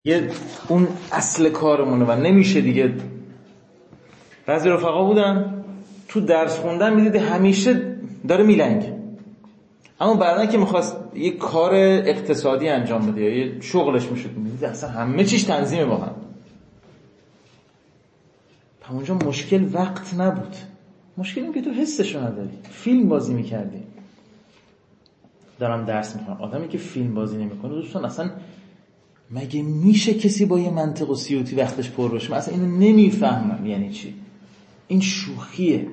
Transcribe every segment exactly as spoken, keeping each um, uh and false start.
یه اون اصل کارمونه و نمیشه دیگه. بعضی رفقا بودن تو درس خوندن میدیدی همیشه داره میلنگ، اما بعدن که میخواست یه کار اقتصادی انجام بده یا یه شغلش میشد میدیدی اصلا همه چیش تنظیمه با هم. اونجا مشکل وقت نبود، مشکل این که تو حسشو نداری. فیلم بازی میکردی. دارم درس میخونم، آدمی که فیلم بازی نمیکنه دوستان اصلا مگه میشه کسی با یه منطق و سیوتی وقتش پر باشه؟ من اصلا اینو نمیفهمم یعنی چی. این شوخیه.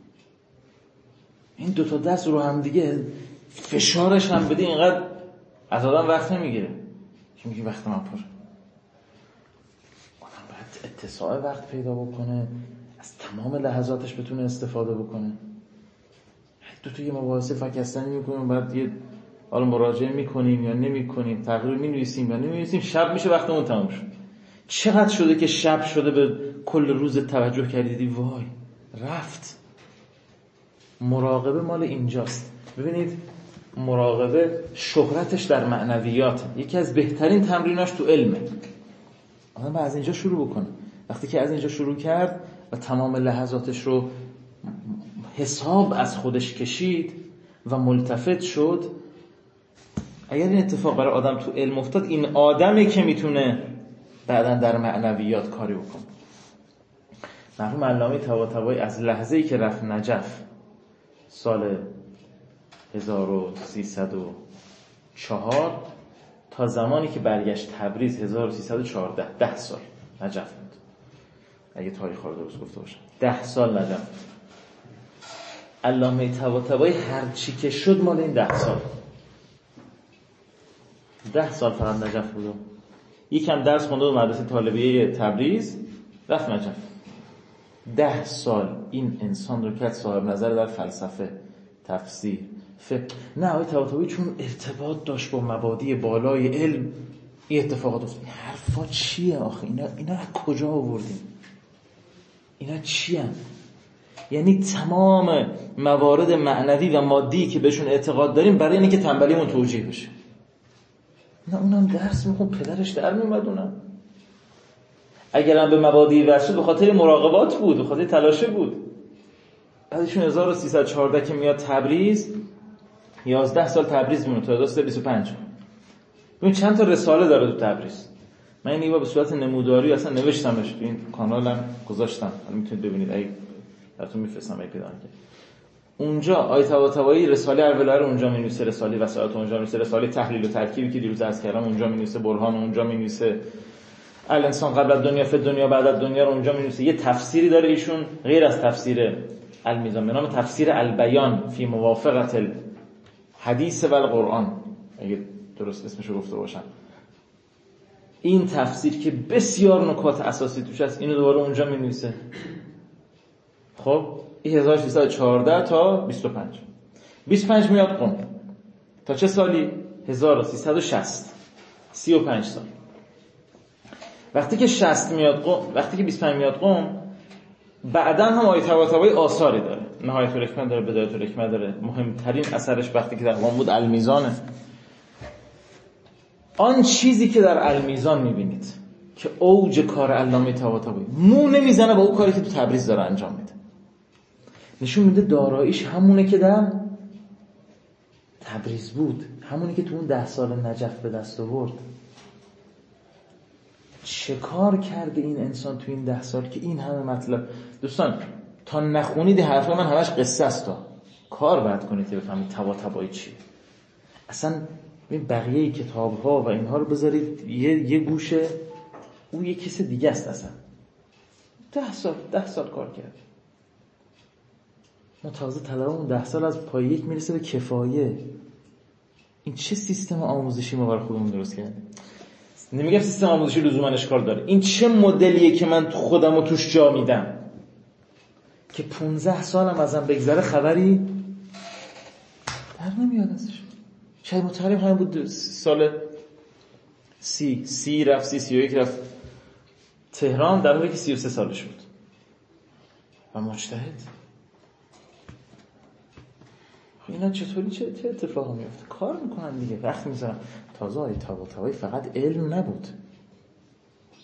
این دوتا دست رو هم دیگه فشارش هم بده اینقدر از آدم وقت نمیگیره که میگه وقت من پر. آدم باید اتساع وقت پیدا بکنه، از تمام لحظاتش بتونه استفاده بکنه. دو تا یه مباحثه فکستنی میکنیم، بعد یه حالا مراجعه میکنیم یا نمیکنیم، تقریر مینویسیم یا نمینویسیم، شب میشه وقتمون تموم شد. چقدر شده که شب شده به کل روز توجه کردیدی وای رفت. مراقبه مال اینجاست. ببینید مراقبه شهرتش در معنویات، یکی از بهترین تمریناش تو علمه. آدم باید از اینجا شروع بکنه. وقتی که از اینجا شروع کرد و تمام لحظاتش رو حساب از خودش کشید و ملتفت شد، اگر این اتفاق برای آدم تو علم افتاد، این آدمی که میتونه بعداً در معنویات کاری بکنه. مرحوم علامه طباطبایی از لحظه‌ای که رفت نجف سال هزار و سیصد و چهار تا زمانی که برگشت تبریز هزار و سیصد و چهارده، ده سال نجف بود. اگه تاریخ رو درست گفته باشم ده سال نجف. علامه طباطبایی هر چی که شد مال این ده سال. ده سال فقط نجف بود. یکم درس خونده و مدرسه طالبیه تبریز رفت نجف. ده سال این انسان رو کرد صاحب نظر در فلسفه، تفسیر، فقه. نه آقای طباطبایی چون ارتباط داشت با مبادی بالای علم این اتفاقات افتاد. این حرفا چیه آخه؟ اینا اینا از کجا آوردیم؟ اینا چیه؟ یعنی تمام موارد معنوی و مادی که بهشون اعتقاد داریم برای اینکه تنبلیمون توجیه بشه. نه اونم درس میخون، پدرش در میومد. اونم اگرم به مبادی وصل به خاطر مراقبات بود، به خاطر تلاشه بود. بعدشون هزار و سیصد و چهارده که میاد تبریز، یازده سال تبریز مونه تا هزار و سیصد و بیست و پنج. ببین چند تا رساله داره تو تبریز. من این ایوا به صورت نموداری اصلا نوشتمش، تو این کانالم گذاشتم، الان میتونید ببینید. اگه براتون میفرستم اگه پیدا کنید. اونجا آیت طباطبایی رساله ارولای رو اونجا می‌نویسه، رساله وسائط اونجا می‌نویسه، رساله تحلیل و ترکیبی که دیروز عرض کردم اونجا می‌نویسه، برهان اونجا می‌نویسه، الانسان قبل از دنیا فی دنیا بعد از دنیا رو اونجا می‌نویسه. یه تفسیری داره ایشون غیر از تفسیر المیزان به نام تفسیر البیان فی موافقت الحدیث و القرآن، اگه درست اسمش رو گفته باشم. این تفسیر که بسیار نکات اساسی توش هست، اینو دوباره اونجا می‌نویسه. خب این هزار و سیصد و چهارده تا بیست و پنج. بیست و پنج میاد قم. تا چه سالی؟ هزار و سیصد و شصت. سی و پنج سال. وقتی که شصت میاد قم، وقتی که بیست و پنج میاد قم، بعداً هم آیت طباطبایی آثاری داره. نهایت الحکمت داره، بدایت الحکمت داره. مهمترین اثرش وقتی که در قم بود المیزانه. آن چیزی که در المیزان میبینید که اوج کار علامه طباطبایی مو نمیزنه با اون کاری که تو تبریز داره انجام میده. نشون میده داراییش همونه که در تبریز بود، همونه که تو اون ده سال نجف به دست آورد. چه کار کرده این انسان تو این ده سال که این همه مطلب. دوستان تا نخونید حرفا من همش قصه است، تا کار باید کنید که بفهمید طباطبایی چیه. اصلا این بقیه کتاب‌ها و اینها رو بذارید یه یه گوشه، اون یه کس دیگه است. اصلا ده سال ده سال کار کرد. ما تازه طلبمون ده سال از پای یک میرسه به کفایه. این چه سیستم آموزشی ما برای خودمون درست کردیم؟ نمیگم سیستم آموزشی لزوما اشکال داره. این چه مدلیه که من تو خودم رو توش جا میدم که پونزده سالم ازم بگذره خبری در نمیاد ازش. شاید متعلم همین بود سال سی سی رفت سی سی و یک رفت تهران، در حالی که سی و سه سالش بود و مجتهد. اینا چطوری چه اتفاقی میفته؟ کار میکنن دیگه، وقت میذارن. تازه آیت طباطبایی فقط علم نبود،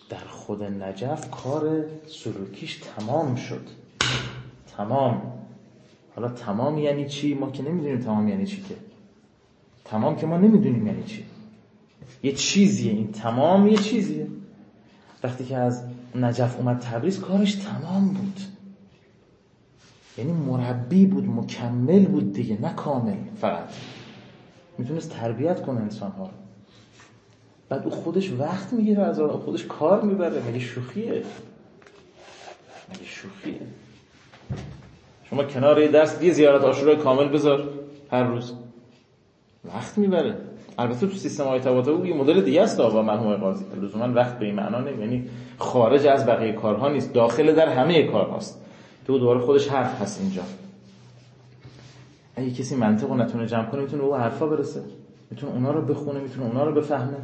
در خود نجف کار سلوکیش تمام شد. تمام. حالا تمام یعنی چی؟ ما که نمیدونیم تمام یعنی چی. که تمام که ما نمیدونیم یعنی چی. یه چیزیه، این تمام یه چیزیه. وقتی که از نجف اومد تبریز کارش تمام بود، یعنی مربی بود، مکمل بود دیگه، نه کامل. فقط میتونست تربیت کنه انسان‌ها رو. بعد او خودش وقت میگیره از آدم، خودش کار میبره. مگه شوخیه؟ مگه شوخیه؟ شما کنار یه درس یه زیارت عاشورای کامل بذار هر روز، وقت میبره. البته تو سیستم های طباطبایی یه مدل دیگه است با مرحوم قاضی، لزوما وقت به این معنا نه، یعنی خارج از بقیه کارها نیست، داخل در همه کارهاست. تو دوباره خودش حرف هست اینجا. اگه کسی منطق رو نتونه جمع کنه، میتونه به حرفا برسه، میتونه اونا رو بخونه، میتونه اونا رو بفهمه.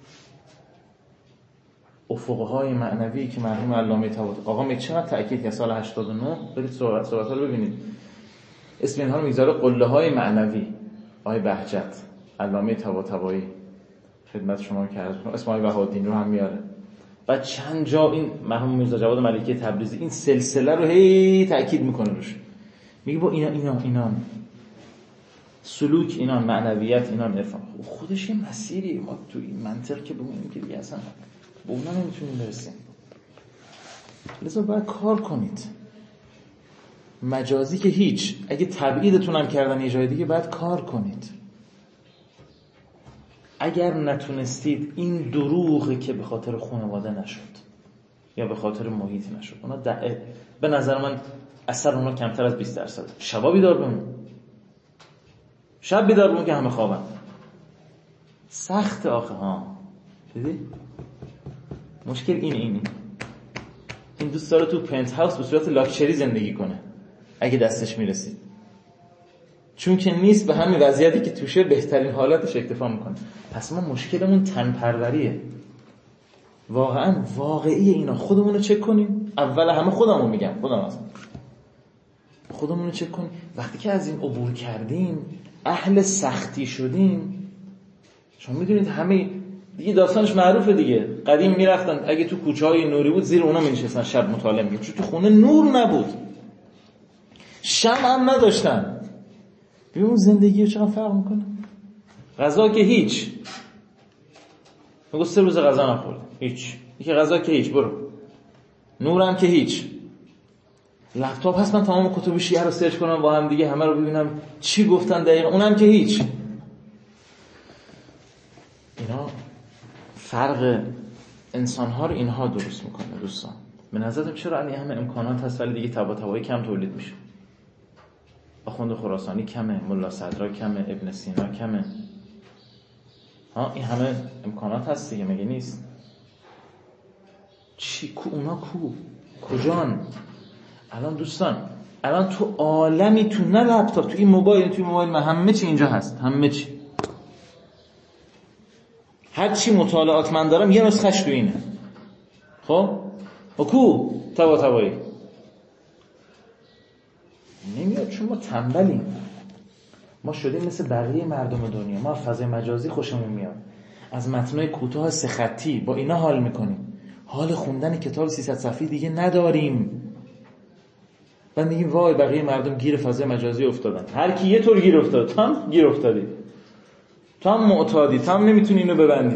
افقهای معنوی که مرحوم علامه طباطبایی آقا می چقدر تاکید که سال هشتاد و نه برید صحبت صحبت‌ها رو ببینید. اسم اینها رو میذاره قله‌های معنوی. آقای بهجت علامه طباطبایی خدمت شما که عرض کنم، اسم آقای بهاءالدین رو هم میاره. و چند جا این مرحوم میرزا جواد ملکی تبریزی این سلسله رو هی تاکید میکنه روش. میگه با اینا اینا اینا سلوک، اینا معنویت، اینا عرفان. خودش یه مسیری. ما تو این منطق که بگیم که دیگه اصلا به اونا نمیتونیم برسیم. لذا باید کار کنید. مجازی که هیچ، اگه تبعیدتون هم کردن یه جای دیگه باید کار کنید. اگر نتونستید، این دروغه که به خاطر خانواده نشد یا به خاطر محیط نشد. اونا به نظر من اثر اونا کمتر از بیست درصد. شبا بیدار بمون، شب بیدار بمون که همه خوابن. سخت آخه ها. دیدی؟ مشکل این اینی این دوست داره تو پنت هاوس به صورت لاکچری زندگی کنه اگه دستش میرسید، چون که نیست به همین وضعیتی که توشه بهترین حالتش اکتفا میکنه. پس ما مشکلمون تن پروریه. واقعا واقعی اینا. خودمون رو چک کنیم. اول همه خودمون میگم، خودم اصلا خودمون رو چک کنیم. وقتی که از این عبور کردیم، اهل سختی شدیم، شما میدونید همه دیگه داستانش معروفه دیگه. قدیم میرفتن اگه تو کوچه های نوری بود زیر اونا مینشستن شب مطالعه می‌کردن، چون تو خونه نور نبود، شمع هم نداشتن. ببین اون زندگی رو چقدر فرق میکنه. غذا که هیچ، میگو سه روز غذا نخورد، هیچ. یکی غذا که هیچ، برو. نورم که هیچ. لپتاپ هست من تمام کتب شیعه رو سرچ کنم با هم دیگه، همه رو ببینم چی گفتن دقیقا، اونم که هیچ. اینا فرق انسان‌ها رو اینها درست میکنه دوستان. به نظرم چرا الان همه امکانات هست ولی دیگه طباطبایی کم تولید میشه. آخوند خراسانی کمه، ملا صدرا کمه، ابن سینا کمه. ها این همه امکانات هست دیگه، مگه نیست؟ چی کو اونا کو کجان؟ الان دوستان الان تو عالمی، تو نه لپتاپ، تو این موبایل، تو این موبایل من همه چی اینجا هست، همه چی. هر چی مطالعات من دارم یه نسخش تو اینه. خب و کو طباطبایی نمیاد، چون ما تنبلیم. ما شدیم مثل بقیه مردم دنیا. ما فضای مجازی خوشمون میاد، از متنای کوتاه سه خطی با اینا حال میکنیم. حال خوندن کتاب سیصد صفحه‌ای دیگه نداریم. بعد میگیم وای بقیه مردم گیر فضای مجازی افتادن. هر کی یه طور گیر افتاد، تو هم گیر افتادی، تو هم معتادی، تو هم نمیتونی اینو ببندی.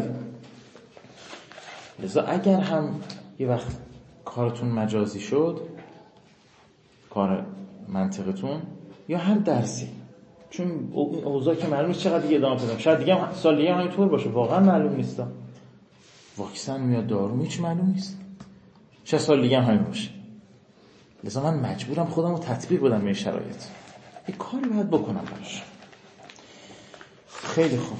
لذا اگر هم یه وقت کارتون مجازی شد، کار منطقتون یا هر درسی، چون این اوضاع که معلوم نیست چقدر دیگه ادامه پیدا، شاید دیگه سال دیگه همینطور باشه، واقعا معلوم نیست. واکسن میاد، دارو هیچ معلوم نیست، چه سال دیگه هم همین باشه. لذا من مجبورم خودم رو تطبیق بدم به این شرایط. یه کاری باید بکنم براش. خیلی خوب،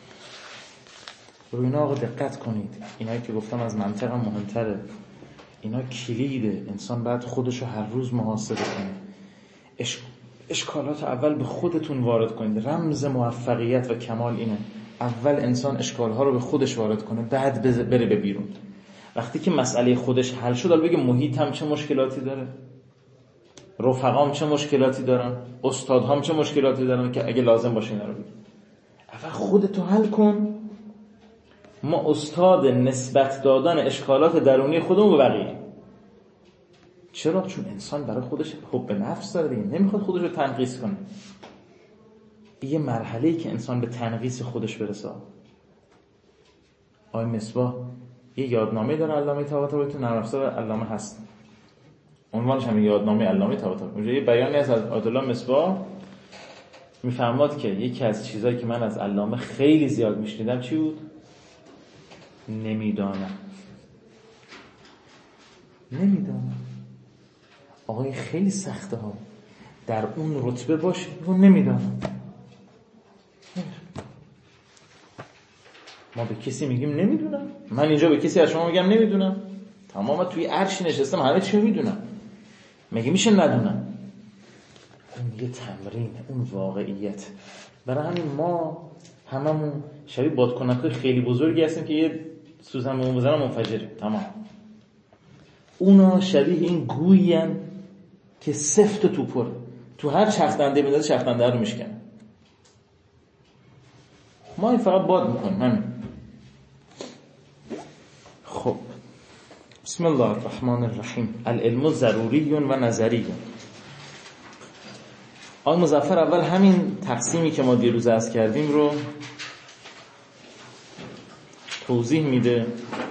روی اینا آقا دقت کنید. اینایی که گفتم از منطق هم مهمتره. اینا کلیده. انسان باید خودشو هر روز محاسبه کنه. اش... اشکالات اول به خودتون وارد کنید. رمز موفقیت و کمال اینه. اول انسان اشکالها رو به خودش وارد کنه، بعد بره به بیرون. وقتی که مسئله خودش حل شد، حالا بگه محیطم چه مشکلاتی داره، رفقام چه مشکلاتی دارن، استادهام چه مشکلاتی دارن که اگه لازم باشه اینا رو بگی. اول خودتو حل کن، ما استاد نسبت دادن اشکالات درونی خودمون به بقیه. چرا؟ چون انسان برای خودش حب نفس داره دیگه، نمیخواد خودش رو تنقیص کنه. یه مرحله‌ای که انسان به تنقیص خودش برسه. آقای مصباح یه یادنامه داره علامه طباطبایی، تو نرم افزار علامه هست، عنوانش هم یادنامه علامه طباطبایی. اونجا یه بیانی هست از آیت الله مصباح، میفرماد که یکی از چیزایی که من از علامه خیلی زیاد میشنیدم چی بود؟ نمیدانم. نمیدانم. آقای خیلی سخته ها در اون رتبه باشه اون نمیدانم. ما به کسی میگیم نمیدونم. من اینجا به کسی از شما میگم نمیدونم، تماما توی عرشی نشستم همه چی میدونم. مگه میشه ندونم؟ اون یه تمرین، اون واقعیت. برای همین ما هممون شبیه بادکنکای خیلی بزرگی هستیم که یه سوزن بزنه منفجره. تمام. اونا شبیه این گویین که سفت و توپر، تو هر چرخدنده میدازه چرخدنده رو میشکنه. ما این فقط باد میکنیم. همین. خب بسم الله الرحمن الرحیم. العلم ضروری و نظری. آقای مظفر اول همین تقسیمی که ما دیروز عرض کردیم رو توضیح میده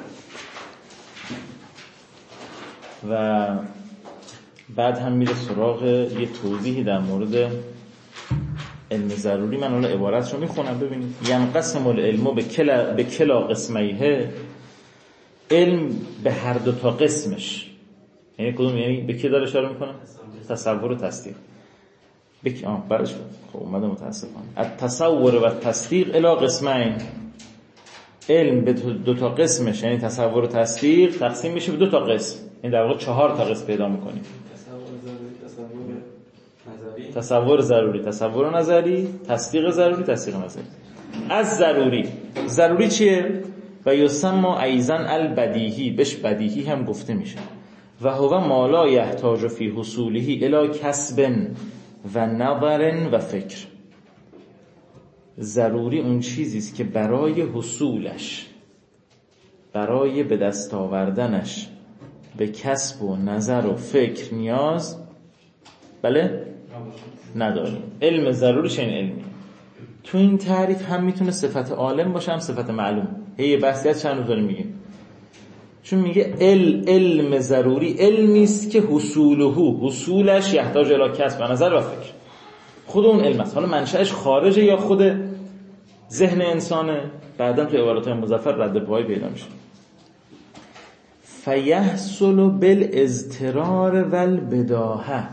و بعد هم میره سراغ یه توضیحی در مورد علم ضروری. من حالا عبارتش رو میخونم ببینید. ینقسم العلم به کلا به کلا قسمیه. علم به هر دو تا قسمش، یعنی کدوم؟ یعنی به کی داره اشاره میکنه؟ تصور و تصدیق. بکی آه برش خب اومده متاسفانه. التصور و تصدیق الی قسمین. علم به دو تا قسمش یعنی تصور و تصدیق تقسیم میشه به دو تا قسم. این در واقع چهار تا قسم پیدا میکنیم. تصور ضروری، تصور نظری، تصدیق ضروری، تصدیق نظری. از ضروری، ضروری چیه؟ و یسمى ایضا البدیهی، بهش بدیهی هم گفته میشه. و هو ما لا یحتاج فی حصوله الی کسب و نظر و فکر. ضروری اون چیزی است که برای حصولش، برای به دست آوردنش به کسب و نظر و فکر نیاز بله نداریم. علم ضروری چه این علمی؟ تو این تعریف هم میتونه صفت عالم باشه هم صفت معلوم. هی بحثی از چند روز داریم میگیم. چون میگه ال علم ضروری علمی است که حصوله، حصولش یحتاج الی کسب و نظر و فکر. خود اون علم است. حالا منشأش خارجه یا خود ذهن انسانه؟ بعداً تو عبارات مظفر رد پای پیدا میشه. فیحصل بالاضطرار والبداهه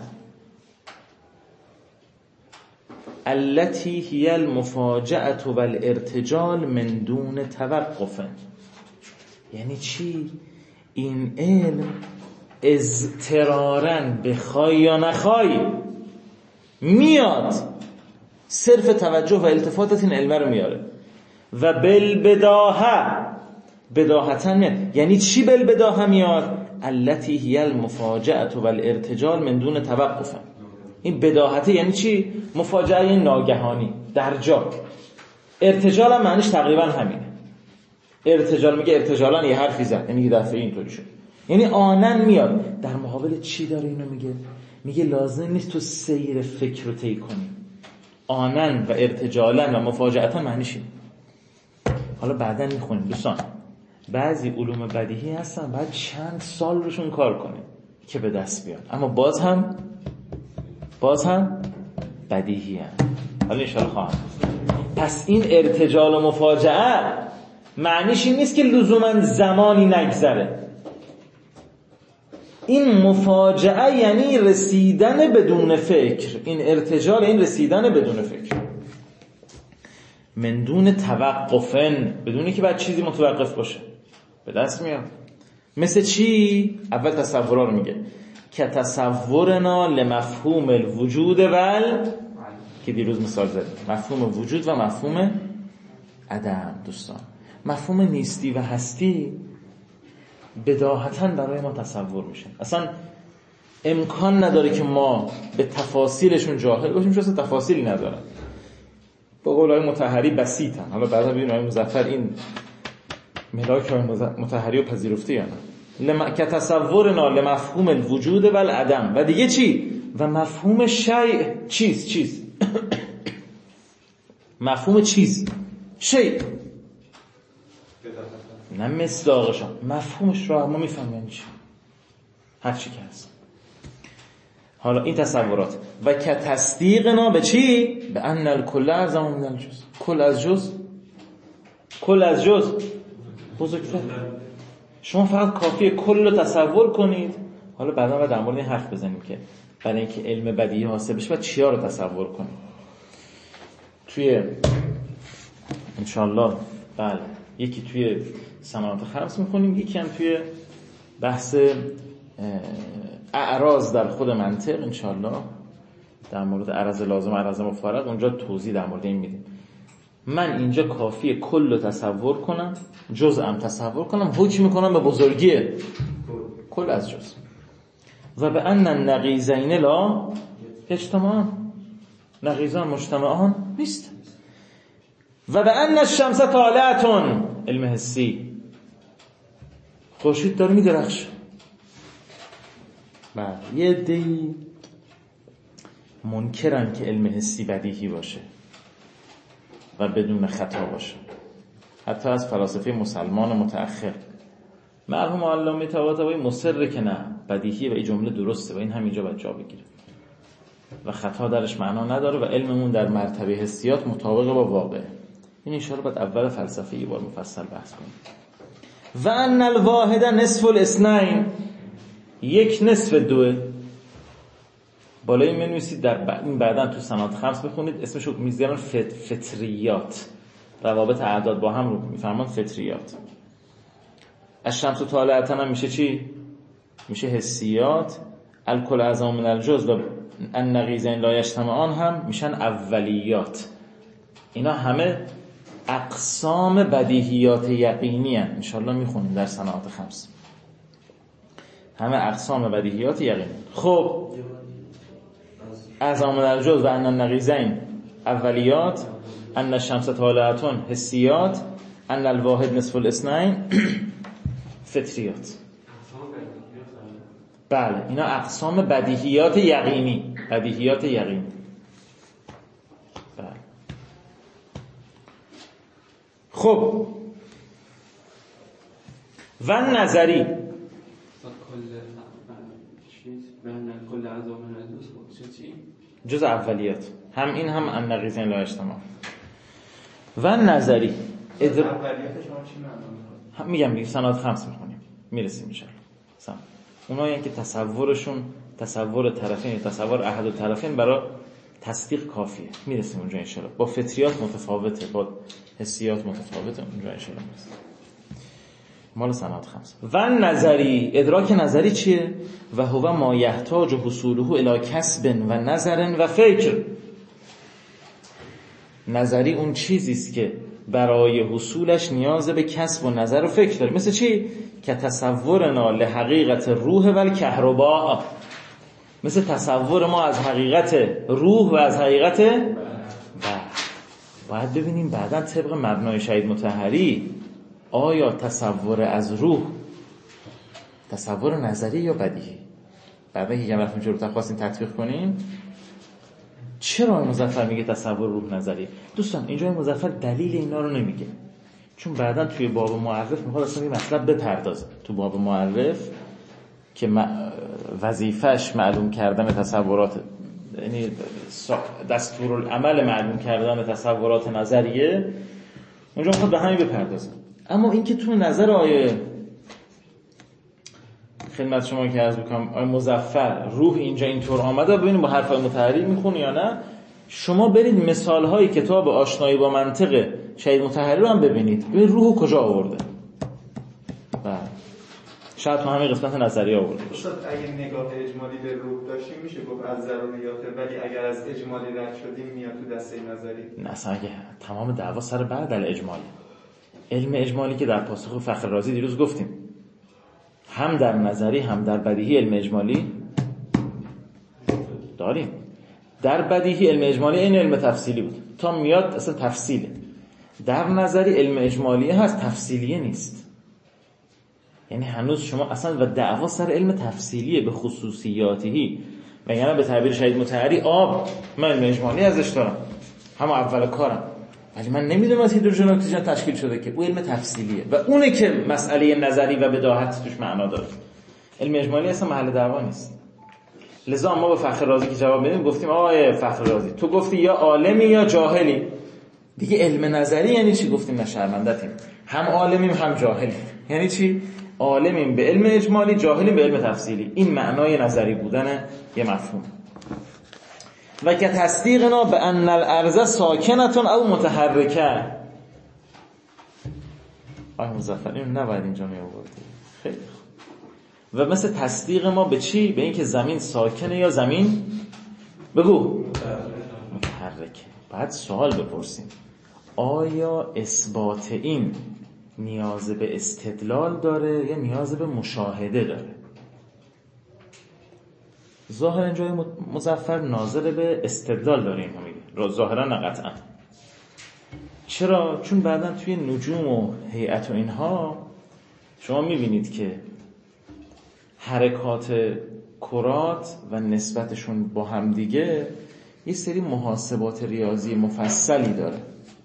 التي هي المفاجأة والارتجال من دون توقف. یعنی چی؟ این علم اضطراراً بخوای یا نخوای میاد، صرف توجه و التفاتت این علم رو میاره. و بالبداهه، بداهتاً میاد. یعنی چی بالبداهه میاد؟ التي هي المفاجأة والارتجال من دون توقف. این بداهته یعنی چی؟ مفاجأه ناگهانی در جا. ارتجال هم معنیش تقریبا همینه. ارتجال میگه ارتجالان یه حرفی زد، یعنی یه دفعه اینطوری شد. یعنی آنن میاد. در مقابل چی داره اینو میگه؟ میگه لازم نیست تو سیر فکر رو طی کنی. آنن و ارتجالن و مفاجأتا معنیش اینه. حالا بعداً میخونیم دوستان. بعضی علوم بدیهی هستن بعد چند سال روشون کار کنیم که به دست بیان، اما باز هم باز هم بدیهی هم. حالا انشاءالله خواهم. پس این ارتجال و مفاجأه معنیش این نیست که لزوما زمانی نگذره. این مفاجأه یعنی رسیدن بدون فکر. این ارتجال این رسیدن بدون فکر، من دون توقفن، بدونی که بعد چیزی متوقف باشه به دست میاد. مثل چی؟ اول تصورا رو میگه که تصورنا لمفهوم الوجود ول، که دیروز مثال زدیم، مفهوم وجود و مفهوم عدم. دوستان مفهوم نیستی و هستی بداهتاً برای ما تصور میشه. اصلا امکان نداره که ما به تفاصیلشون جاهل باشیم، چون اصلا تفاصیلی ندارن. با قول آقای مطهری بسیطن. حالا بعدا ببینیم آقای مظفر این ملاک های مطهری و پذیرفته یا نه؟ لم... که تصورنا لمفهوم الوجود و العدم. و دیگه چی؟ و مفهوم شیء چیز چیز مفهوم چیز شیء، نه مصداقشان، مفهومش رو ما میفهمیم چی، هر چی که هست. حالا این تصورات و که تصدیقنا به چی؟ به ان الکل اعظم من الجزء. کل از جزء، کل از جزء بزرگتر. شما فقط کافیه کل رو تصور کنید. حالا بعدا باید در مورد این حرف بزنیم که برای اینکه علم بدیهی حاصل بشه باید چیا رو تصور کنیم. توی انشالله بله یکی توی صناعت خمس می‌خونیم، یکی هم توی بحث اعراض در خود منطق انشالله در مورد عرض لازم و عرض مفرق اونجا توضیح در مورد این میدیم. من اینجا کافیه کل رو تصور کنم، جزءم تصور کنم، حکم میکنم به بزرگی کل از جزء. و به ان النقیضین لا اجتماعان، نقیضان مجتمعان نیست. و به ان الشمس طالعه، علم حسی، خورشید داره میدرخشه. بله یه دی منکرن که علم حسی بدیهی باشه و بدون خطا باشه، حتی از فلاسفه مسلمان متأخر. مرحوم علامه طباطبایی مصر که نه بدیهیه و این جمله درسته و این همینجا باید جا بگیره و خطا درش معنا نداره و علممون در مرتبه حسیات مطابق با واقع. این اشاره باید اول فلسفه یه بار مفصل بحث کنیم. و ان الواحد نصف الاثنین، یک نصف دوه. بالای این منویسید در این بعداً تو صناعت خمس بخونید اسمشو میذارن فت... فطریات، روابط اعداد با هم رو میفرمان فطریات. الشمس طالعه هم میشه چی؟ میشه حسیات. الکل اعظم من الجزء و النقیضین لا یجتمعان هم میشن اولیات. اینا همه اقسام بدیهیات یقینی هستند. ان شاءالله میخونیم در صناعت خمس همه اقسام بدیهیات یقینی. خب اعظم من الجزء و ان النقیضین اولیات، ان الشمس طالعه حسیات، ان الواحد نصف الاثنین فطریات. بله اینا اقسام بدیهیات یقینی، بدیهیات یقینی. بله. خب و نظری جز اولیات هم این هم النقیضین لا اجتماع. و نظری ادر... اولیات شما چی معنی؟ میگم میگم صناعت خمس میخونیم میرسیم ان شاءالله. اونایی که تصورشون تصور طرفین، تصور احد الطرفین برای تصدیق کافیه، میرسیم اونجا ان شاءالله. با فطریات متفاوته، با حسیات متفاوته، اونجا ان شاءالله میرسیم. مال صناعت خمس. و نظری، ادراک نظری چیه؟ و هو ما یحتاج حصوله الی کسب و نظر و فکر. نظری اون چیزی است که برای حصولش نیاز به کسب و نظر و فکر داره. مثل چی؟ که تصورنا لحقیقت روح و الکهرباء، مثل تصور ما از حقیقت روح و از حقیقت برق. باید ببینیم بعدا طبق مبنای شهید مطهری آیا تصور از روح تصور نظری یا بدیهی؟ بعدا که رفتیم جلوتر خواستیم تطبیق کنیم. چرا مظفر میگه تصور روح نظری؟ دوستان اینجا مظفر دلیل اینا رو نمیگه، چون بعدا توی باب معرف میخواد اصلا این مطلب بپردازه. تو باب معرف که وظیفش معلوم کردن تصورات، یعنی دستورالعمل معلوم کردن تصورات نظریه، اونجا میخواد به همین بپردازه. اما اینکه تو نظر آیه خدمت شما که عرض بکنم آیه مظفر روح اینجا اینطور آمده، ببینیم با حرف متحری میخونه یا نه. شما برید مثال های کتاب آشنایی با منطق شهید مطهری رو هم ببینید، ببینید روح کجا آورده. بله شاید تو همین قسمت نظریه آورده باشه. اگه نگاه اجمالی به روح داشتیم میشه گفت از ضروریاته، ولی اگر از اجمالی رد شدیم میاد تو دسته نظری. نه اصلا اگه تمام دعوا سر بعد در اجمالی، علم اجمالی که در پاسخ فخر رازی دیروز گفتیم هم در نظری هم در بدیهی علم اجمالی داریم. در بدیهی علم اجمالی این علم تفصیلی بود تا میاد اصلا تفصیله. در نظری علم اجمالی هست، تفصیلیه نیست. یعنی هنوز شما اصلا و دعوا سر علم تفصیلیه به خصوصیاتهی، مگر به تعبیر شهید مطهری آب من علم اجمالی ازش دارم همه اول کارم، ولی من نمیدونم از هیدروژن اکسیژن تشکیل شده که. او علم تفصیلیه و اونه که مسئله نظری و بداهت توش معنا داره. علم اجمالی اصلا محل دعوا نیست. لذا ما به فخر رازی که جواب میدیم گفتیم آقای فخر رازی تو گفتی یا عالمی یا جاهلی، دیگه علم نظری یعنی چی؟ گفتیم نه شرمندتیم، هم عالمیم هم جاهلیم. یعنی چی؟ عالمیم به علم اجمالی، جاهلیم به علم تفصیلی. این معنای نظری بودن یه مفهوم. و که تصدیقنا به ان الارض ساکنتون او متحرکه. آقای مظفر اینو نباید اینجا می آوردی. خیلی خوب. و مثل تصدیق ما به چی؟ به این که زمین ساکنه یا زمین بگو متحرکه. بعد سوال بپرسیم آیا اثبات این نیاز به استدلال داره یا نیاز به مشاهده داره؟ ظاهرا جای مظفر ناظر به استدلال داره اینو میگه، ظاهرا نه قطعا. چرا؟ چون بعداً توی نجوم و هیئت و اینها شما میبینید که حرکات کرات و نسبتشون با هم دیگه یه سری محاسبات ریاضی مفصلی داره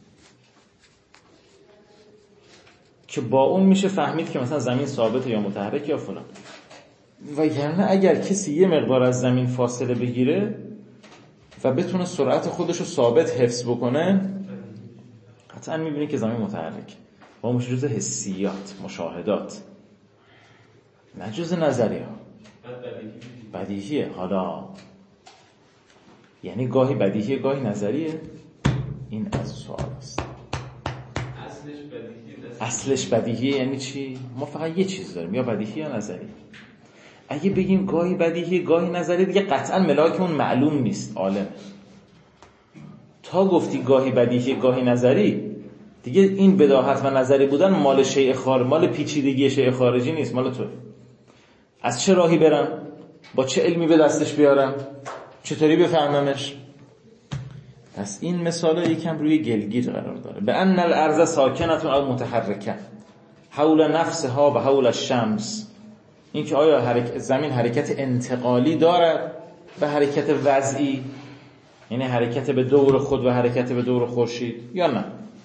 که با اون میشه فهمید که مثلا زمین ثابته یا متحرک یا فلان. و یعنی اگر کسی یه مقدار از زمین فاصله بگیره و بتونه سرعت خودش رو ثابت حفظ بکنه، قطعا میبینی که زمین متحرک. با مش جزء حسیات، مشاهدات، نه جزء نظریه. بدیهیه. حالا یعنی گاهی بدیهیه گاهی نظریه، این از سوال است. اصلش بدیهیه. اصلش بدیهیه یعنی چی؟ ما فقط یه چیز داریم، یا بدیهی یا نظری. اگه بگیم گاهی بدیهی گاهی نظری، دیگه قطعا ملاکمون معلوم نیست، عالم. تا گفتی گاهی بدیهی گاهی نظری، دیگه این بداهت و نظری بودن مال شیء خارج، مال پیچیدگی شیء خارجی نیست، مال تو. از چه راهی برم؟ با چه علمی به دستش بیارم؟ چطوری بفهممش؟ پس این مثال یکم روی گلگیر قرار داره. به ان الارض ساکنتون او متحرکه حول نفسها و حول الشمس. این که آیا حرکت زمین حرکت انتقالی دارد و حرکت وضعی، یعنی حرکت به دور خود و حرکت به دور خورشید، یا نه؟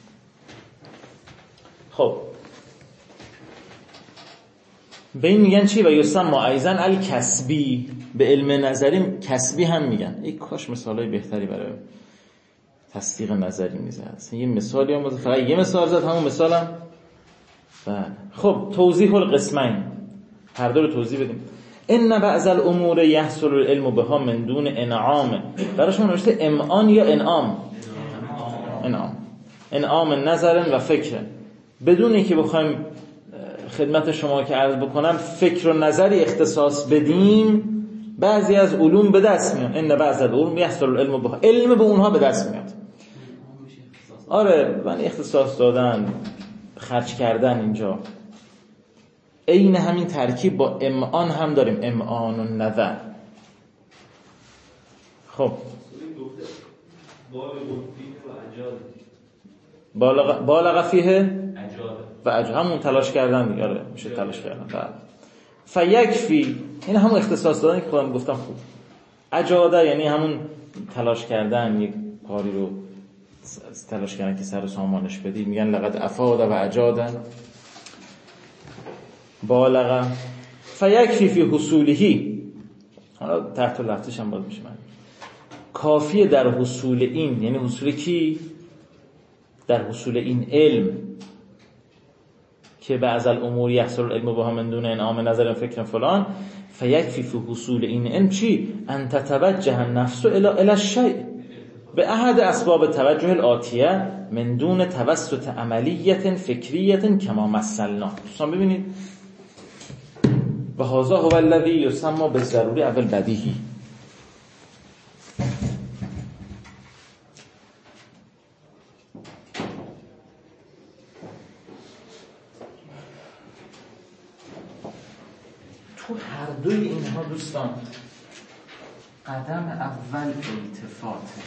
خب به این میگن چی؟ و یسمى ایضا الکسبی. به علم نظری کسبی هم میگن. ای کاش مثالای بهتری برای تصدیق نظری میزد. یه مثالی هم فقط یه مثال زد، همون مثالم. بله. خب توضیح القسمین، هر دو رو توضیح بدیم. ان بعض الامور یحصل العلم بها من دون انعام. براشون نوشته امعان یا انعام؟ انعام. انعام نظر و فکر. بدون اینکه بخوایم خدمت شما که عرض بکنم فکر و نظری اختصاص بدیم، بعضی از علوم به دست میاد. ان بعض العلوم یحصل العلم بها. علم به اونها به دست میاد. آره، من اختصاص دادن، خرج کردن اینجا. عین همین ترکیب با امعان هم داریم، امعان و نظر. خب بالغ بالغ فیه و اجاد، همون تلاش کردن دیگه. آره میشه تلاش کردن. بله. فیکفی، این همون اختصاص دادن که خودم گفتم. خوب اجاده یعنی همون تلاش کردن، یک کاری رو تلاش کردن که سر و سامانش بدی. میگن لقد افاد و اجاده بالغ. فیکفی فی حصولهی، حالا تحت لفتش هم باز میشه من کافیه در حصول این، یعنی حصول کی؟ در حصول این علم که بعض الامور یحصل العلم بها من دون انعام نظر فکر فلان. فیکفی فی حصول این علم چی؟ ان تتوجه النفس الى الى الشیء به احد اسباب توجه الاتیه من دون توسط عملیه فکریه کما مثلنا. دوستان ببینید، و هذا هو الذی یسمى بالضروری اول بدیهی. تو هر دوی اینها دوستان قدم اول التفاته.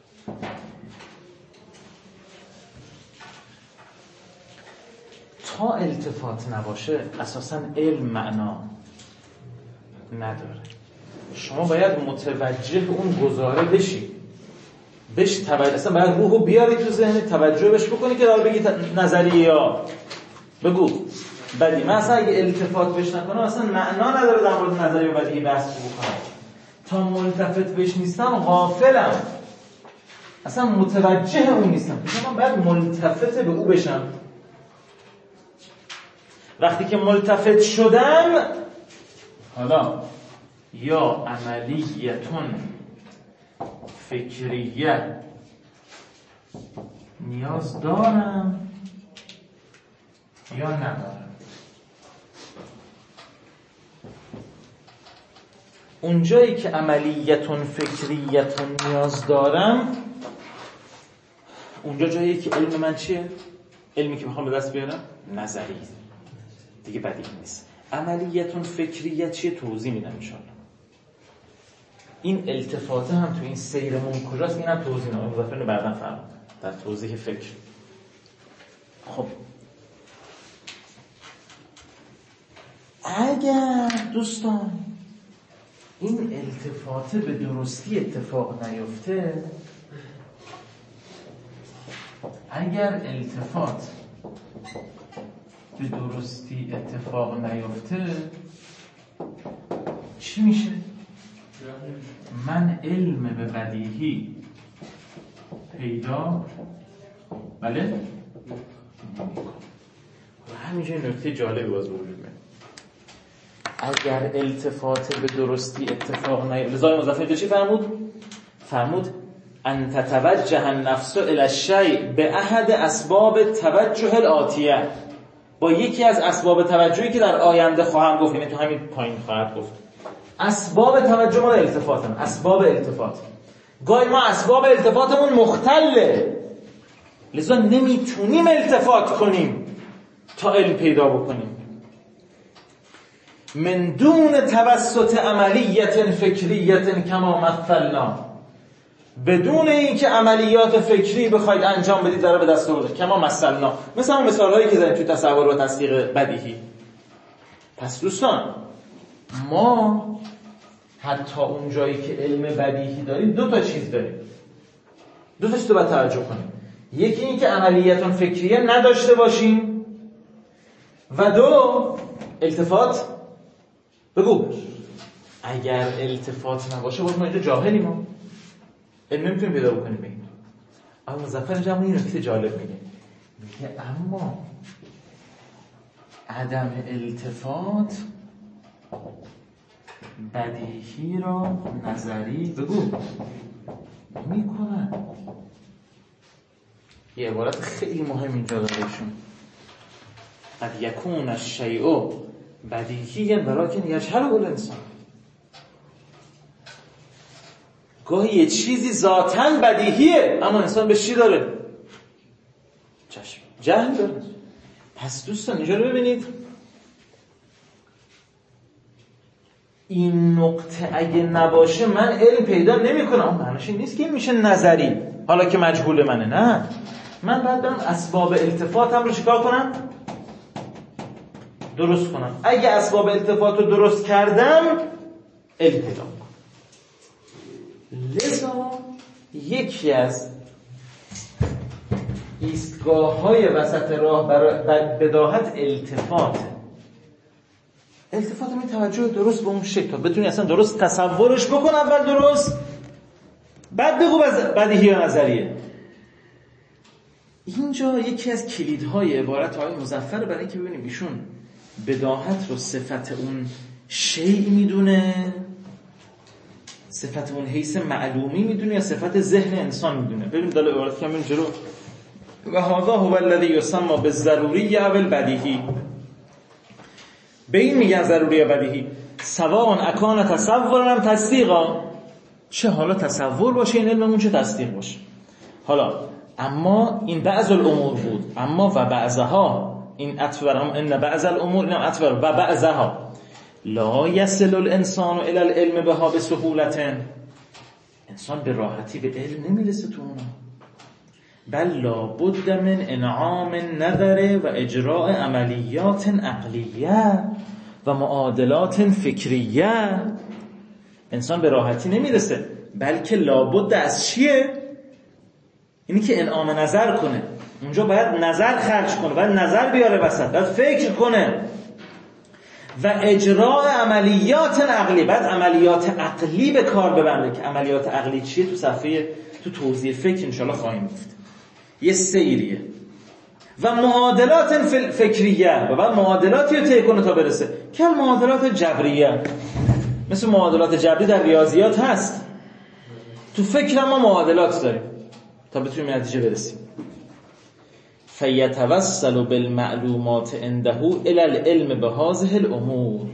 تا التفات نباشه اساساً علم معنا نداره. شما باید متوجه اون گزاره بشی، بهش توجه، اصلا باید روحو بیاری تو ذهن، توجه بهش بکنی که داره بگی نظریه یا بگو بدی. من اصلا اگه التفات بهش نکنم اصلا معنا نداره در مورد نظریه و بدی بحث بکنم. تا ملتفت بهش نیستم غافلم، اصلا متوجه اون نیستم. من باید ملتفت به او بشم. وقتی که ملتفت شدم، حالا یا عملیتون فکریه نیاز دارم یا ندارم. اونجایی که عملیتون فکریتون نیاز دارم، اونجا جایی که علم من چیه؟ علمی که میخوام به دست بیارم نظری دیگه، بدیهی نیست. عملیتون فکریت چیه؟ توضیح میدم انشاءالله. این التفاته هم تو این سیرمون کجاست؟ اینم توضیح میدم، مظفر اینو بعداً فهمید در توضیح فکر. خب اگر دوستان این التفاته به درستی اتفاق نیفته، اگر التفات به درستی اتفاق نیفته چی میشه؟ من علم به بدیهی پیدا بله؟ و همینجا نکته جالبی باز وجود میاد. اگر التفات به درستی اتفاق نیفته، لذا مظفر چی فرمود؟ فرمود ان تتوجه النفس الى الشیء به احد اسباب توجه الاتیه، با یکی از اسباب توجهی که در آینده خواهم گفت، یعنی تو همین پایین خواهد گفت. اسباب توجه ما التفاتم، اسباب التفات. گاهی ما اسباب التفاتمون مختله، لذا نمیتونیم التفات کنیم تا علم پیدا بکنیم. من دون توسط عملیت فکریت کما مثلنا، بدون اینکه عملیات فکری بخواید انجام بدید داره به دست آورده کما مثلنا، مثل اون مثال‌هایی که زدیم توی تصور و تصدیق بدیهی. پس دوستان ما حتی اون جایی که علم بدیهی داریم دو تا چیز داریم، دو تا چیز رو باید توجه کنیم. یکی این که عملیاتون فکریه نداشته باشیم و دو التفات. بگو اگر التفات نباشه باید ما اینجا جاهلیم، ما علم نمیتونیم پیدا بکنیم بگیم. اما مظفر اینجا این نکته جالب میگه، میگه اما عدم التفات بدیهی را نظری بگو میکنن. یه عبارت خیلی مهم اینجا دارهشون، قد یکون الشیء بدیهی ولکن یجهله الانسان. گاهی یه چیزی ذاتاً بدیهیه اما انسان به چی داره؟ چشم جهل داره. پس دوستان اینجا رو ببینید، این نقطه اگه نباشه من علم پیدا نمی کنم. اون معنیش این نیست که میشه نظری حالا که مجهول منه، نه، من باید برم اسباب التفاتم رو چیکار کنم؟ درست کنم. اگه اسباب التفات رو درست کردم علم پیدا کنم. لذا یکی از ایستگاه‌های وسط راه برای بداهت التفات التفات می توجه درست به اون شکل تا بتونی اصلا درست تصورش بکن، اول درست بعد بگو بدیهی یا نظریه. اینجا یکی از کلیدهای عبارت‌های مظفر برای اینکه ببینیم ایشون بداهت رو صفت اون شیء میدونه، صفت اون حیث معلومی میدونه یا صفت ذهن انسان میدونه. ببینیم داله عبارت که همین جلو و هذا هو الذی یسمى بالضروری او البدیهی. به این میگن ضروری یا بدیهی. سواء اکان تصورا ام تصدیقا، چه حالا تصور باشه این علممون چه تصدیق باشه. حالا اما این بعض الامور بود، اما و بعضها، این عطف بر هم ان بعض الامور، اینم عطف بر و بعضها. لا یصل الانسان الى العلم بها بسهولة، انسان به راحتی به علم نمیرسه تو اونا. بل لابد من انعام نظر و اجراء عملیات عقلیه و معادلات فکریه. انسان به راحتی نمیرسه، بلکه لابد از چیه؟ اینی که انعام نظر کنه. اونجا باید نظر خرج کنه، باید نظر بیاره وسط، باید فکر کنه و اجراء عملیات عقلی، بعد عملیات عقلی به کار ببنده. که عملیات عقلی چیه؟ تو صفحه تو توضیح فکر انشالله خواهیم گفت. یه سیریه و معادلات فکریه و بعد معادلاتی رو طی کنه تا برسه که معادلات جبریه. مثل معادلات جبری در ریاضیات هست، تو فکر هم ما معادلات داریم تا بتونیم نتیجه برسیم. فیتوسل بالمعلومات عنده الی العلم بهذه الامور.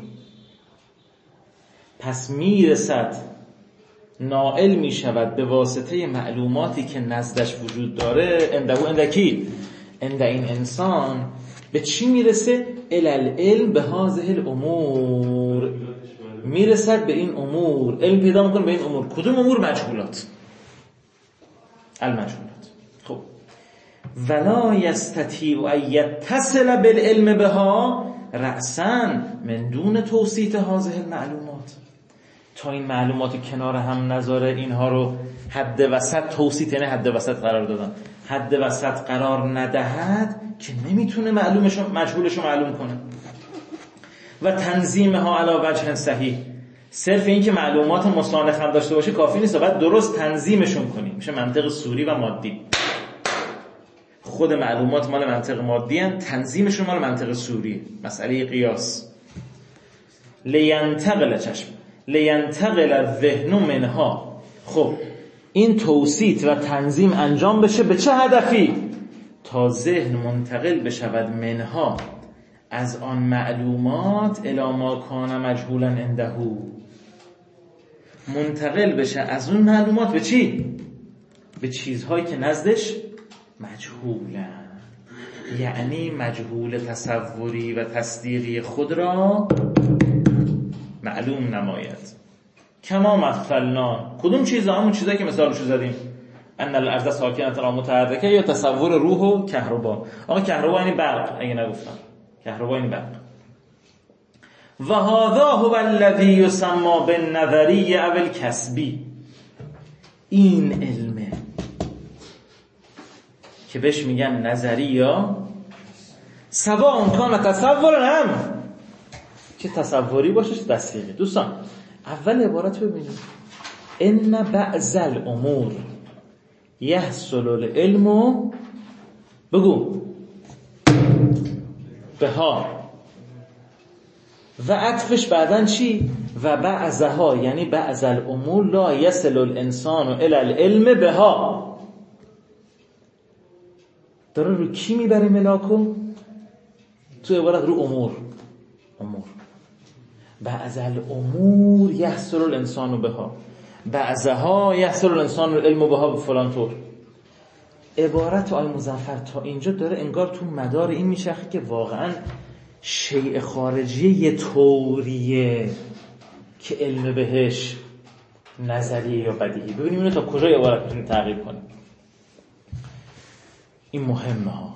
پس میرسد، نائل می شود به واسطه معلوماتی که نزدش وجود داره. عنده اندکی عند این انسان به چی میرسه؟ الی العلم بهذه الامور. میرسد به این امور، علم پیدا میکنه به این امور. کدوم امور؟ مجهولات، المجهولات. خب ولا یستطیع ان یتصل بالعلم بها رأسا من دون توسیط هذه المعلومات. تا این معلومات کنار هم نذاره، اینها رو حد وسط، توسیط یعنی حد وسط قرار دادن، حد وسط قرار ندهد که نمیتونه معلومشو مجهولشو معلوم کنه. و تنظیمها علی وجه صحیح. صرف این که معلومات مستانخ هم داشته باشه کافی نیست، باید درست تنظیمشون کنیم. میشه منطق صوری و مادی. خود معلومات مال منطق مادی هستند، تنظیمشون مال منطق صوری. مسئله قیاس. لینتقل چشم لینتقل الذهن منها. خب این توسیط و تنظیم انجام بشه به چه هدفی؟ تا ذهن منتقل بشود منها، از آن معلومات، الی ما کان مجهولا عنده. منتقل بشه از اون معلومات به چی؟ به چیزهایی که نزدش مجهولن. یعنی مجهول تصوری و تصدیقی خود را معلوم نماید. کما مثلنا. کدوم چیزا؟ همون چیزایی که مثالشو زدیم. ان الارض ساکنه را متحرکه، یا تصور روح و کهربا. آقا کهربا یعنی برق، اگه نگفتم کهربا یعنی برق. و هذا هو الذی یسمى بالنظری او الکسبی. این علمه که بهش میگن نظری یا سواء کان تصور، هم که تصوری باشه چه تصدیقی. دوستان اول عبارت ببینید. ان بعض الامور یحصل العلم، بگو بها، و عطفش بعدن چی؟ و بعضها، یعنی بعض الامور لا یصل الانسان الی العلم بها. داره رو کی میبره ملاکو؟ تو عبارت رو امور. امور بعض الامور یحصل الانسان بها، بعضها یحصل الانسان العلم بها به فلان طور. عبارت آی مظفر تا اینجا داره انگار تو مدار این میچرخه که واقعا شیء خارجی یه طوریه که علم بهش نظریه یا بدیهی. ببینیم اینو تا کجای عبارت میتونیم تعقیب کنیم. این مهمه ها.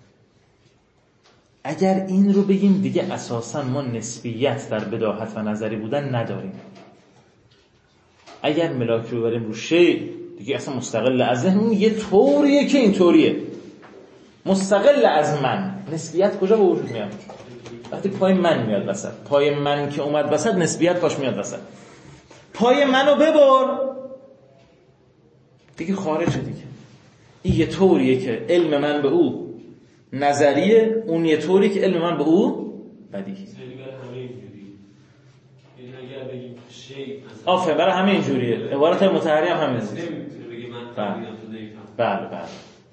اگر این رو بگیم دیگه اساسا ما نسبیت در بداهت و نظری بودن نداریم. اگر ملاک رو بریم رو شیء دیگه اصلا مستقل از ذهن، اون یه طوریه که این طوریه، مستقل از من. نسبیت کجا به وجود میاد؟ وقتی پای من میاد وسط. پای من که اومد وسط نسبیت پاش میاد وسط. پای منو ببر دیگه خارجه دیگه. این یه طوریه که علم من به او نظریه، اون یه طوری که علم من به او بدیهی. آفه برای همه اینجوریه. عبارت متحری هم همین است. بله بله.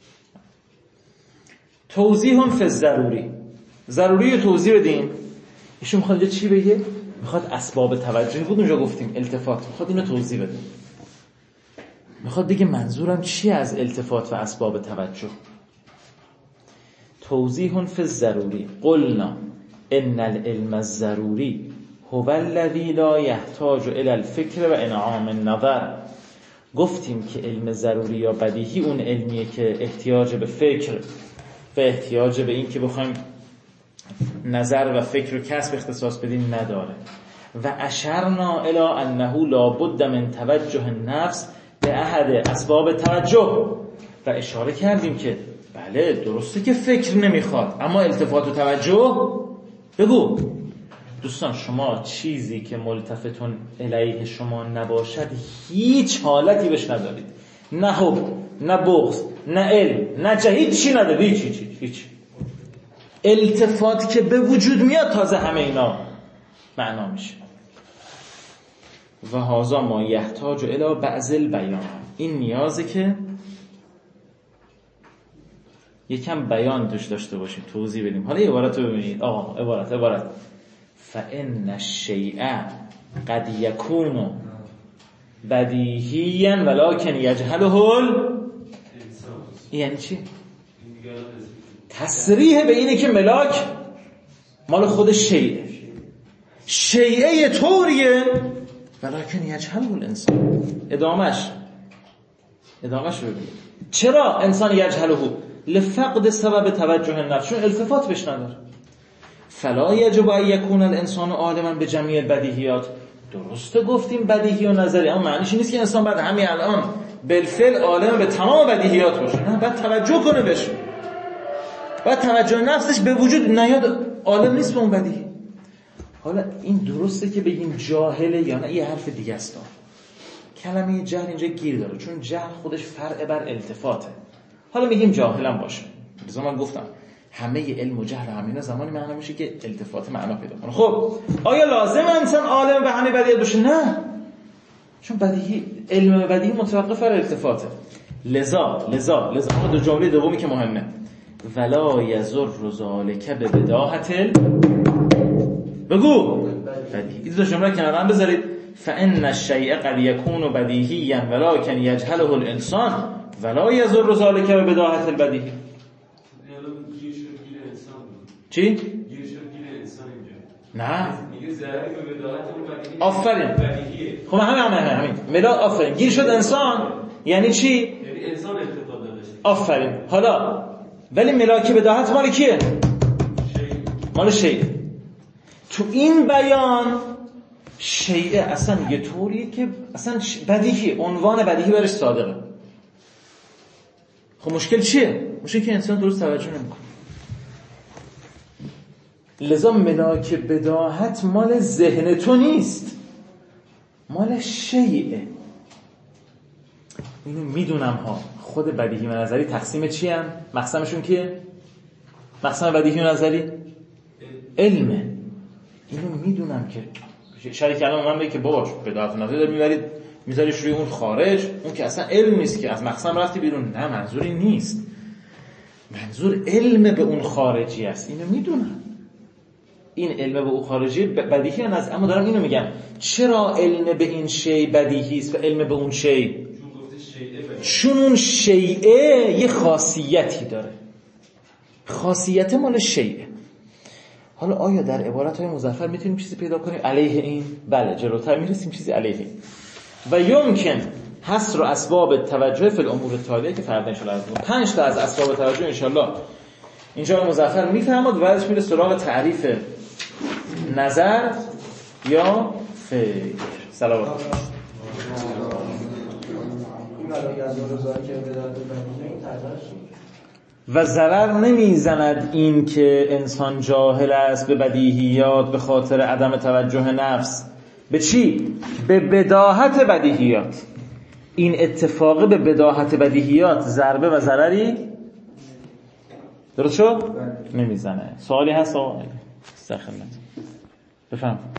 توضیح فی الضروری. ضروری رو توضیح بدیم. ایشون میخواد چی بگه؟ میخواد اسباب توجه بود اونجا گفتیم التفات. میخواد اینو توضیح بده. میخواد بگه منظورم چیه از التفات و اسباب توجه. توضیح فی الضروری. قلنا ان العلم الضروری هو الذی لا یحتاج الی الفکر و انعام النظر. گفتیم که علم ضروری یا بدیهی اون علمیه که احتیاج به فکر و احتیاج به این که بخوایم نظر و فکر و کسب اختصاص بدیم نداره. و اشرنا الی انه لابد من توجه النفس به احد اسباب توجه، و اشاره کردیم که بله درسته که فکر نمیخواد، اما التفات و توجه بگو. دوستان شما چیزی که ملتفتون الیه شما نباشد هیچ حالتی بهش ندارید، نه حب، نه بغض، نه علم، نه جه، هیچ چی ندارید، هیچ هیچ هیچ. التفات که به وجود میاد تازه همه اینا معنا میشه. و هذا ما یحتاج الی بعض البیان، این نیازه که یکم بیان توش داشته باشیم، توضیح بدیم. حالا یه عبارت رو ببینید آقا، عبارت عبارت فإن الشیء قد یکون بدیهیا ولکن یجهله ال، یعنی چی؟ تصریح به اینه که ملاک مال خود شیء، شیء طوریه ولکن یجهله الانسان. ادامش ادامش رو ببینید. چرا انسان یجهله؟ لفقد سبب توجه النفس، چون التفات بهش نداره. فلا یجب ان یکون الانسان عالما به جمیع البدیهیات، درسته گفتیم بدیهی و نظری، اما معنیش نیست که انسان بعد همین الان بالفعل عالم به تمام بدیهیات باشه، نه، بعد توجه کنه بهش، بعد توجه نفسش به وجود نیاد، عالم نیست به اون بدیهی. حالا این درسته که بگیم جاهله یا نه، یه حرف دیگه است. کلمه جهل اینجا گیر داره، چون جهل خودش فرع بر التفاته. حالا میگیم جاهلم باشه، لذا من گفتم همه علم و جهل همینا زمانی معنا میشه که التفات معنا پیدا کنه. خب آیا لازم انسان عالم به همه بدیهیات باشه؟ نه، چون بدیهی، علم بدیهی متوقف بر التفاته. لذا لذا لذا اما دو جمله دومی که مهمه، ولا یضر ذلک به بداهت ال، بگو بدیهی. این دو جمله کنار هم بذارید. فان الشیء قد یکون بدیهیا ولکن یجهله الانسان ولا یضر ذلک به بداهت البدیهی. چی؟ گیر شد گیر انسان اینجا. نه میگه ضرری به بداهت اون بدیهی. آفرین. بدیهیه. خب همه همه همین ملا آفرین. گیر شد انسان یعنی چی؟ یعنی انسان التفات داشته. آفرین. حالا ولی ملاک بداهت مال کیه؟ شیء. مال شیء. تو این بیان شیء اصلا یه طوریه که اصلا بدیهی، عنوان بدیهی برش صادقه. خب مشکل چیه؟ مشکل که انسان درست توجه نمیکنه. لذا ملاک بداهت مال ذهن تو نیست، مال شیء. اینو میدونم ها. خود بدیهی و نظری تقسیم چی هم؟ مقسمشون کیه؟ مقسم بدیهی و نظری علمه. اینو میدونم که شاید الان من بگم که بابا بداهت و نظری داری میبرید میذاریش روی اون خارج، اون که اصلا علم نیست که از مقسم رفتی بیرون. نه، منظوری نیست، منظور علم به اون خارجی است. اینو میدونم، این علم به اون خارجی بدیهی است، اما دارم اینو میگم چرا علم به این شی بدیهی است و علم به اون شی؟ چون گفته شیء بدیهی. چون اون شیء یه خاصیتی داره، خاصیت مال شیء. حالا آیا در عبارت‌های مظفر میتونیم چیزی پیدا کنیم علیه این؟ بله، جلوتر میرسیم چیزی علیه این. و یمکن حصر اسباب توجه فی الامور التالیه که فردا ان شاء الله پنج تا از اسباب توجه ان شاء الله اینجا مظفر میفهمد و بعدش میره سراغ تعریف نظر یا فکر. صلوات و ضرر نمیزند این که انسان جاهل است به بدیهیات به خاطر عدم توجه نفس. به چی؟ به بداهت بدیهیات. این اتفاقه به بداهت بدیهیات ضربه و ضرری درست شد؟ نمیزنه. سوالی هست آقا؟ استخدمت بفهم.